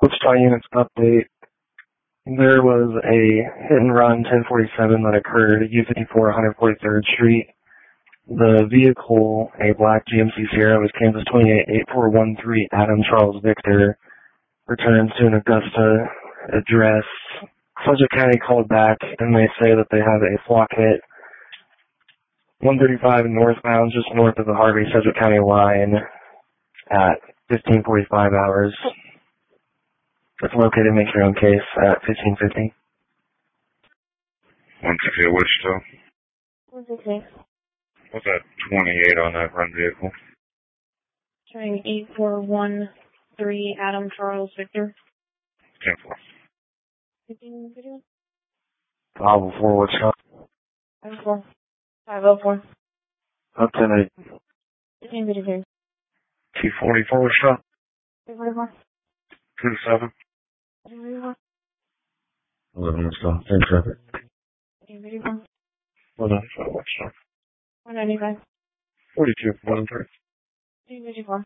Wichita Units update. There was a hit and run 1047 that occurred at U54 143rd Street. The vehicle, a black GMC Sierra, was Kansas 288413 Adam Charles Victor, returns to an Augusta address. Sedgwick County called back and they say that they have a flock hit 135 northbound, just north of the Harvey-Sedgwick County line at 1545 hours. It's located, make your own case, at 1550. 160 at Wichita. 160. What's that 28 on that run vehicle? Showing 8413 Adam Charles Victor. 10-4. 15 video? 504 Wichita. 504. 504. Up 10-8. 15 video. 244 Wichita. 244. 27. 244. 11 Wichita. Same traffic. 15 video. 195 Wichita. 195. 42. 1 3. 254.